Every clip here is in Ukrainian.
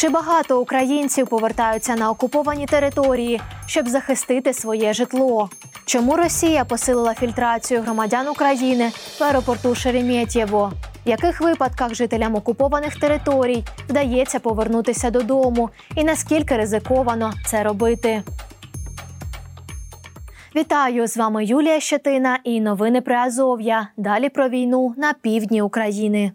Чи багато українців повертаються на окуповані території, щоб захистити своє житло? Чому Росія посилила фільтрацію громадян України в аеропорту Шереметьєво? В яких випадках жителям окупованих територій вдається повернутися додому і наскільки ризиковано це робити? Вітаю! З вами Юлія Щетина і новини Приазов'я. Далі про війну на півдні України.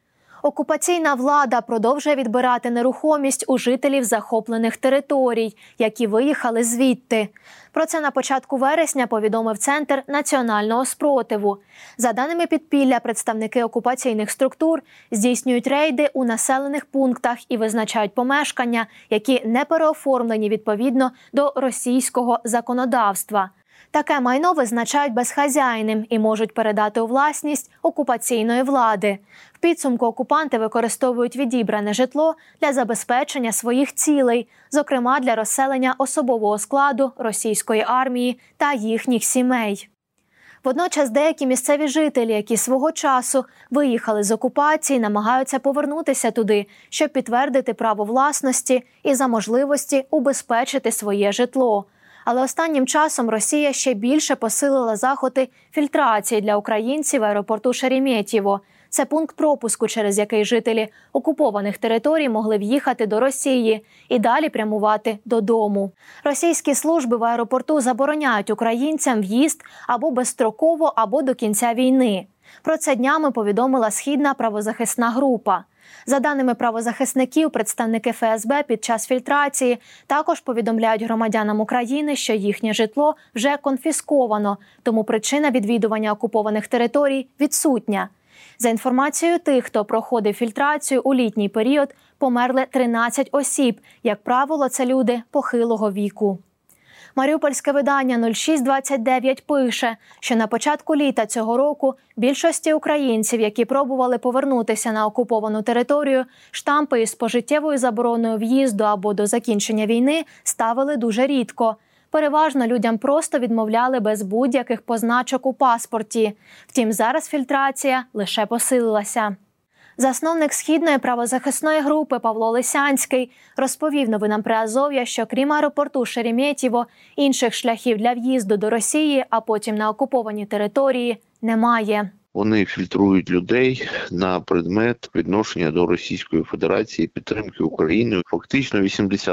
Окупаційна влада продовжує відбирати нерухомість у жителів захоплених територій, які виїхали звідти. Про це на початку вересня повідомив Центр національного спротиву. За даними підпілля, представники окупаційних структур здійснюють рейди у населених пунктах і визначають помешкання, які не переоформлені відповідно до російського законодавства. Таке майно визначають безхазяйним і можуть передати у власність окупаційної влади. В підсумку окупанти використовують відібране житло для забезпечення своїх цілей, зокрема для розселення особового складу російської армії та їхніх сімей. Водночас деякі місцеві жителі, які свого часу виїхали з окупації, намагаються повернутися туди, щоб підтвердити право власності і за можливості убезпечити своє житло. Але останнім часом Росія ще більше посилила заходи фільтрації для українців в аеропорту Шереметьєво. Це пункт пропуску, через який жителі окупованих територій могли в'їхати до Росії і далі прямувати додому. Російські служби в аеропорту забороняють українцям в'їзд або безстроково, або до кінця війни. Про це днями повідомила Східна правозахисна група. За даними правозахисників, представники ФСБ під час фільтрації також повідомляють громадянам України, що їхнє житло вже конфісковано, тому причина відвідування окупованих територій відсутня. За інформацією тих, хто проходив фільтрацію у літній період, померли 13 осіб. Як правило, це люди похилого віку. Маріупольське видання 0629 пише, що на початку літа цього року більшості українців, які пробували повернутися на окуповану територію, штампи із пожиттєвою забороною в'їзду або до закінчення війни ставили дуже рідко. Переважно людям просто відмовляли без будь-яких позначок у паспорті. Втім, зараз фільтрація лише посилилася. Засновник Східної правозахисної групи Павло Лисянський розповів новинам Приазов'я, що крім аеропорту Шереметьєво, інших шляхів для в'їзду до Росії, а потім на окуповані території, немає. Вони фільтрують людей на предмет відношення до Російської Федерації, підтримки України. Фактично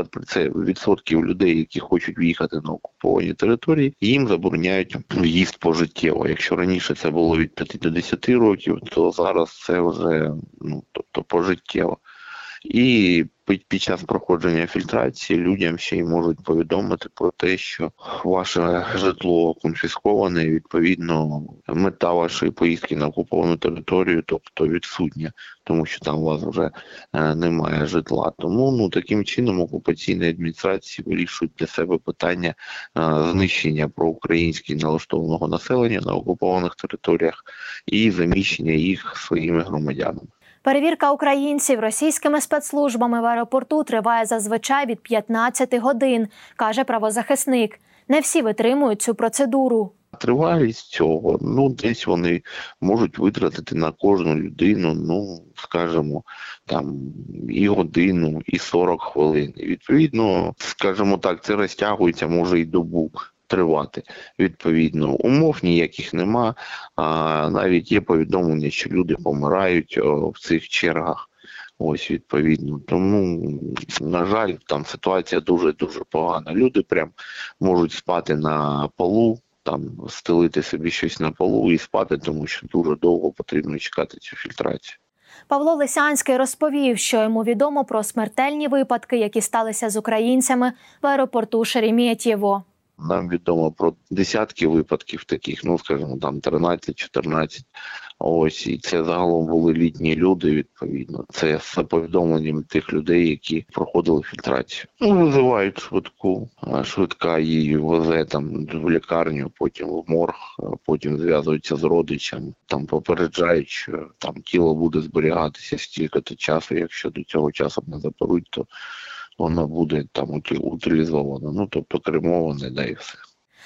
80% людей, які хочуть в'їхати на окуповані території, їм забороняють в'їзд пожиттєво. Якщо раніше це було від 5 до 10 років, то зараз це вже пожиттєво. І під час проходження фільтрації людям ще й можуть повідомити про те, що ваше житло конфісковане, і, відповідно, мета вашої поїздки на окуповану територію, тобто відсутня, тому що там у вас вже немає житла. Тому таким чином окупаційні адміністрації вирішують для себе питання знищення проукраїнськи налаштованого населення на окупованих територіях і заміщення їх своїми громадянами. Перевірка українців російськими спецслужбами в аеропорту триває зазвичай від 15 годин, каже правозахисник. Не всі витримують цю процедуру. Тривалість цього, десь вони можуть витратити на кожну людину, скажімо, і годину, і 40 хвилин. І відповідно, скажімо так, це розтягується, може і добу тривати. Відповідно, умов ніяких нема, а навіть є повідомлення, що люди помирають в цих чергах. Ось, відповідно. Тому, на жаль, там ситуація дуже-дуже погана. Люди прям можуть спати на полу, стелити собі щось на полу і спати, тому що дуже довго потрібно чекати цю фільтрацію. Павло Лисянський розповів, що йому відомо про смертельні випадки, які сталися з українцями в аеропорту Шереметьєво. Нам відомо про десятки випадків таких, скажімо, 13-14. Ось, і це загалом були літні люди, відповідно. Це з повідомленням тих людей, які проходили фільтрацію. Визивають швидку, швидка її везе в лікарню, потім в морг, потім зв'язуються з родичами, попереджають, що тіло буде зберігатися стільки-то часу, якщо до цього часу не заберуть, то воно буде утилізовано, тобто кремоване, і все.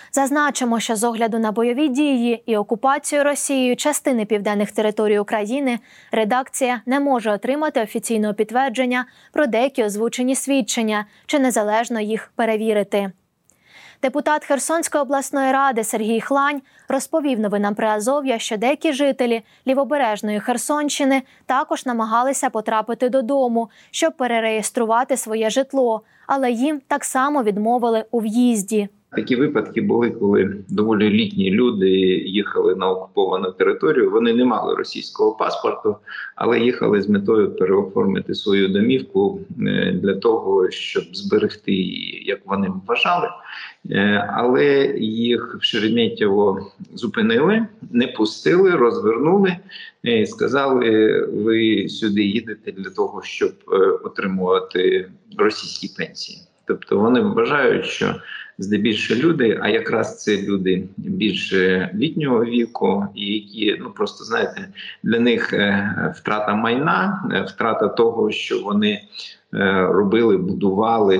Зазначимо, що з огляду на бойові дії і окупацію Росією частини південних територій України редакція не може отримати офіційного підтвердження про деякі озвучені свідчення чи незалежно їх перевірити. Депутат Херсонської обласної ради Сергій Хлань розповів новинам Приазов'я, що деякі жителі лівобережної Херсонщини також намагалися потрапити додому, щоб перереєструвати своє житло, але їм так само відмовили у в'їзді. Такі випадки були, коли доволі літні люди їхали на окуповану територію. Вони не мали російського паспорту, але їхали з метою переоформити свою домівку для того, щоб зберегти її, як вони вважали. Але їх в Шереметьєво зупинили, не пустили, розвернули і сказали: ви сюди їдете для того, щоб отримувати російські пенсії. Тобто вони вважають, що здебільшого люди, а якраз це люди більше літнього віку, і які, просто знаєте, для них втрата майна, втрата того, що вони робили, будували,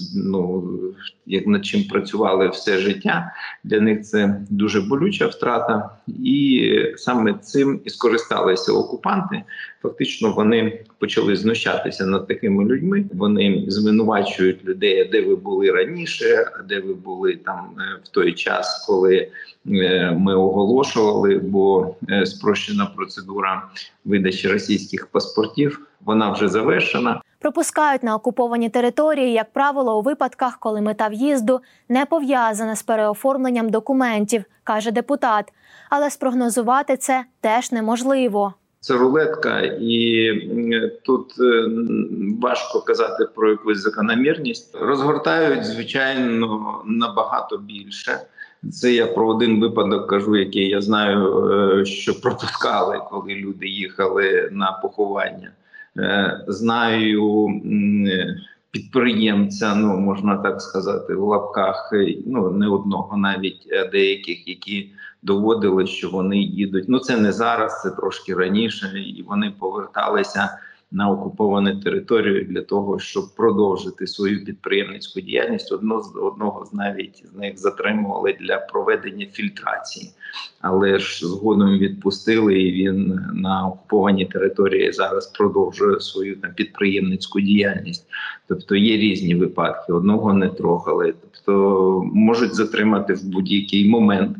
як над чим працювали все життя, для них це дуже болюча втрата. І саме цим і скористалися окупанти. Фактично вони почали знущатися над такими людьми. Вони звинувачують людей, де ви були раніше, а де ви були там в той час, коли ми оголошували, бо спрощена процедура видачі російських паспортів, вона вже завершена. Пропускають на окуповані території, як правило, у випадках, коли мета в'їзду не пов'язана з переоформленням документів, каже депутат. Але спрогнозувати це теж неможливо. Це рулетка, і тут важко казати про якусь закономірність. Розгортають, звичайно, набагато більше. Це я про один випадок кажу, який я знаю, що пропускали, коли люди їхали на поховання. Знаю підприємця, можна так сказати, в лапках, не одного навіть, а деяких, які доводили, що вони їдуть. Це не зараз, це трошки раніше, і вони поверталися на окуповану територію для того, щоб продовжити свою підприємницьку діяльність. Одного з них затримували для проведення фільтрації. Але ж згодом відпустили, і він на окупованій території зараз продовжує свою підприємницьку діяльність. Тобто є різні випадки, одного не трогали. Тобто можуть затримати в будь-який момент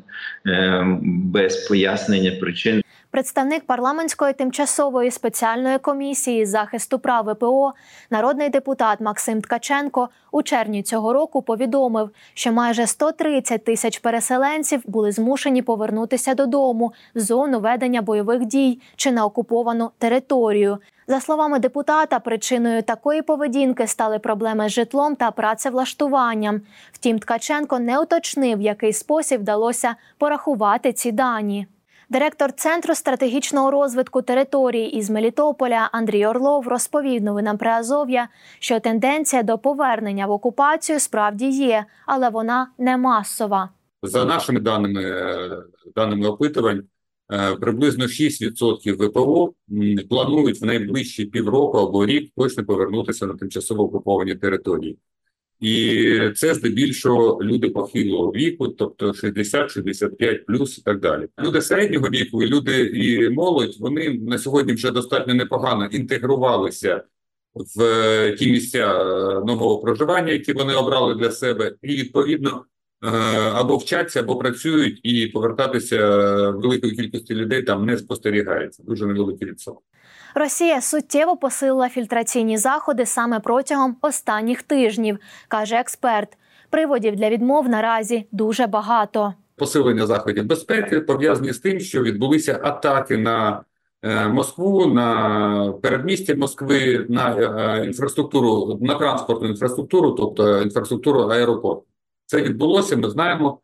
без пояснення причин. Представник парламентської тимчасової спеціальної комісії з захисту прав ВПО, народний депутат Максим Ткаченко у червні цього року повідомив, що майже 130 тисяч переселенців були змушені повернутися додому в зону ведення бойових дій чи на окуповану територію. За словами депутата, причиною такої поведінки стали проблеми з житлом та працевлаштуванням. Втім, Ткаченко не уточнив, в який спосіб вдалося порахувати ці дані. Директор Центру стратегічного розвитку територій із Мелітополя Андрій Орлов розповів новинам Приазов'я, що тенденція до повернення в окупацію справді є, але вона не масова. За нашими даними опитувань, приблизно 6% ВПО планують в найближчі півроку або рік точно повернутися на тимчасово окуповані території. І це здебільшого люди похилого віку, тобто 60, 65 плюс і так далі. Люди середнього віку і люди і молодь, вони на сьогодні вже достатньо непогано інтегрувалися в ті місця нового проживання, які вони обрали для себе, і відповідно або вчаться, або працюють, і повертатися великої кількості людей там не спостерігається. Дуже невеликий відсоток. Росія суттєво посилила фільтраційні заходи саме протягом останніх тижнів, каже експерт. Приводів для відмов наразі дуже багато. Посилення заходів безпеки пов'язані з тим, що відбулися атаки на Москву, на передмістя Москви, на інфраструктуру, на транспортну інфраструктуру, тобто інфраструктуру аеропорту. Це відбулося, ми знаємо.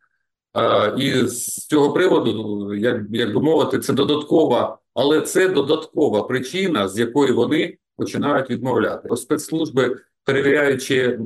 І з цього приводу, як би мовити, це додаткова, але це додаткова причина, з якої вони починають відмовляти. Спецслужби, перевіряючи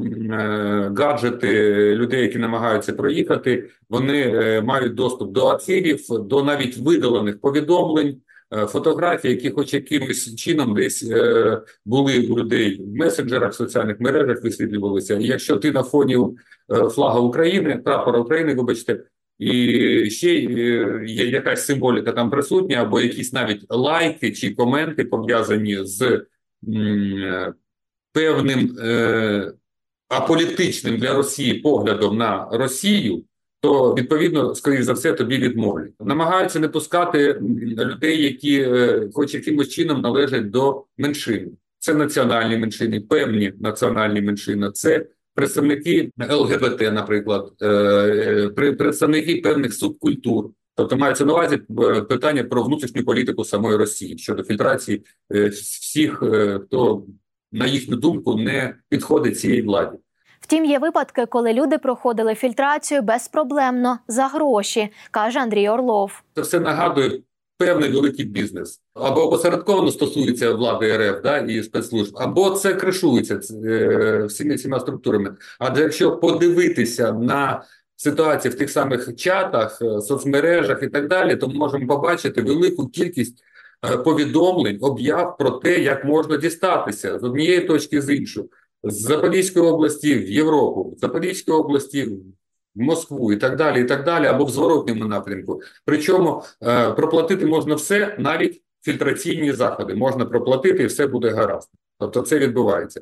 гаджети людей, які намагаються проїхати, вони мають доступ до архівів, до навіть видалених повідомлень, фотографії, які хоч якимось чином десь були у людей в месенджерах, в соціальних мережах висвітлювалися. І якщо ти на фоні флага України, прапора України, вибачте, і ще є якась символіка там присутня, або якісь навіть лайки чи коменти пов'язані з певним аполітичним для Росії поглядом на Росію, то, відповідно, скоріш за все, тобі відмовлять. Намагаються не пускати людей, які хоч якимось чином належать до меншин. Це національні меншини, певні національні меншини, це представники ЛГБТ, наприклад, представники певних субкультур. Тобто мається на увазі питання про внутрішню політику самої Росії щодо фільтрації всіх, хто, на їхню думку, не підходить цій владі. Втім, є випадки, коли люди проходили фільтрацію безпроблемно, за гроші, каже Андрій Орлов. Це все нагадує певний великий бізнес. Або опосередковано стосується влади РФ, да, і спецслужб, або це кришується всіма цими структурами. Адже якщо подивитися на ситуацію в тих самих чатах, соцмережах і так далі, то ми можемо побачити велику кількість повідомлень, об'яв про те, як можна дістатися з однієї точки з іншої. З Запорізької області в Європу, з Запорізької області в Москву і так далі, або в зворотньому напрямку. Причому проплатити можна все, навіть фільтраційні заходи. Можна проплатити і все буде гаразд. Тобто це відбувається.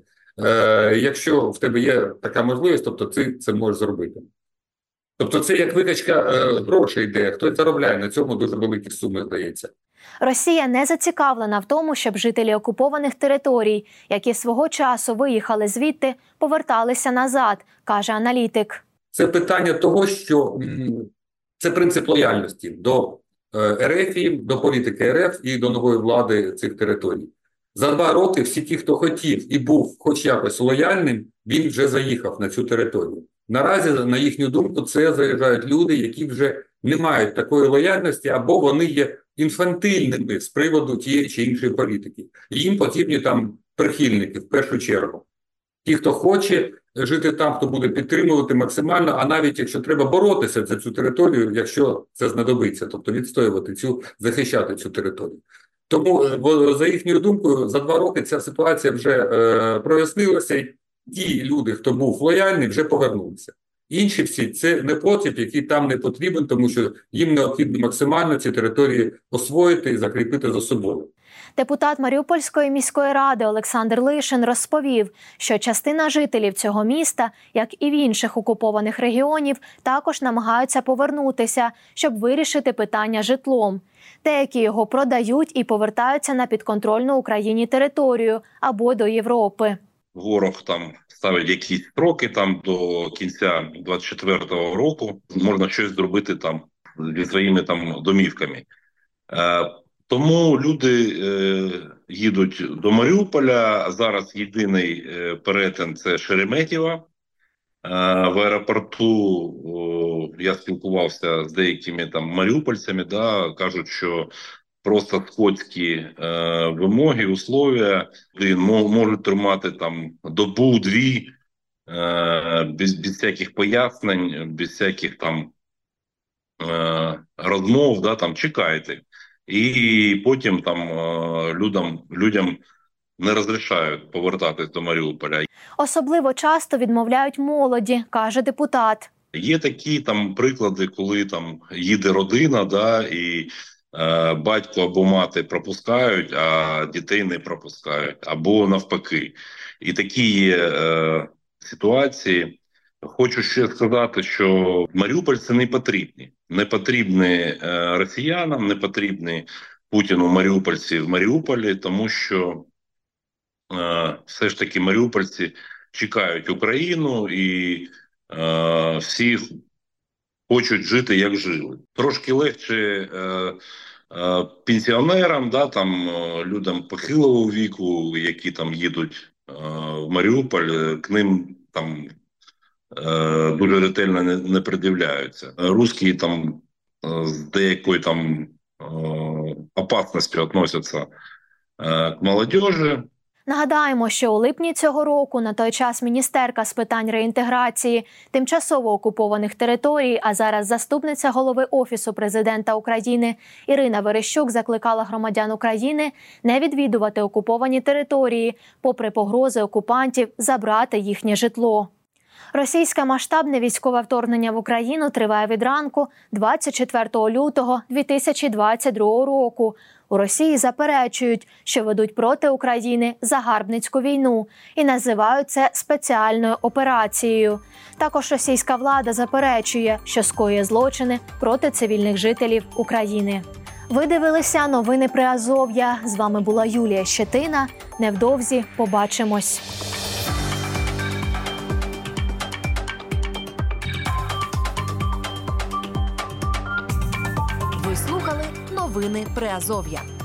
Якщо в тебе є така можливість, тобто ти це можеш зробити. Тобто це як викачка грошей йде, хтось заробляє, на цьому дуже великі суми, здається. Росія не зацікавлена в тому, щоб жителі окупованих територій, які свого часу виїхали звідти, поверталися назад, каже аналітик. Це питання того, що це принцип лояльності до РФ, до політики РФ і до нової влади цих територій. За 2 роки всі ті, хто хотів і був хоч якось лояльним, він вже заїхав на цю територію. Наразі, на їхню думку, це заїжджають люди, які вже не мають такої лояльності, або вони є інфантильними з приводу тієї чи іншої політики. І їм потрібні там прихильники, в першу чергу. Ті, хто хоче жити там, хто буде підтримувати максимально, а навіть якщо треба боротися за цю територію, якщо це знадобиться, тобто відстоювати захищати цю територію. Тому, за їхньою думкою, за 2 роки ця ситуація вже прояснилася, і ті люди, хто був лояльний, вже повернулися. Інші всі – це непотріб, який там не потрібен, тому що їм необхідно максимально ці території освоїти і закріпити за собою. Депутат Маріупольської міської ради Олександр Лишин розповів, що частина жителів цього міста, як і в інших окупованих регіонів, також намагаються повернутися, щоб вирішити питання житлом. Деякі його продають і повертаються на підконтрольну Україні територію або до Європи. Ворог там ставить якісь строки там до кінця 24-го року. Можна щось зробити там зі своїми там домівками. Тому люди їдуть до Маріуполя. Зараз єдиний перетин – це Шереметьєво. В аеропорту я спілкувався з деякими там маріупольцями, да, кажуть, що просто скотські вимоги, условия, можуть тримати там добу-дві, без всяких пояснень, без всяких там розмов, да, там чекайте. І потім там людям не розрішають повертатись до Маріуполя. Особливо часто відмовляють молоді, каже депутат. Є такі там приклади, коли там їде родина, да, і батько або мати пропускають, а дітей не пропускають, або навпаки. І такі є ситуації. Хочу ще сказати, що маріупольці не потрібні. Не потрібні росіянам, не потрібні Путіну маріупольці в Маріуполі, тому що все ж таки маріупольці чекають Україну і всі хочуть жити, як жили. Трошки легше пенсіонерам, да, там, людям похилого віку, які там їдуть в Маріуполь, к ним там дуже ретельно не придивляються. Русські там з деякою там опасностью относятся к молодежи. Нагадаємо, що у липні цього року на той час міністерка з питань реінтеграції тимчасово окупованих територій, а зараз заступниця голови Офісу президента України Ірина Верещук закликала громадян України не відвідувати окуповані території, попри погрози окупантів забрати їхнє житло. Російське масштабне військове вторгнення в Україну триває від ранку 24 лютого 2022 року. У Росії заперечують, що ведуть проти України загарбницьку війну і називають це спеціальною операцією. Також російська влада заперечує, що скоює злочини проти цивільних жителів України. Ви дивилися новини Приазов'я. З вами була Юлія Щетина. Невдовзі побачимось. Ви слухали новини Приазов'я.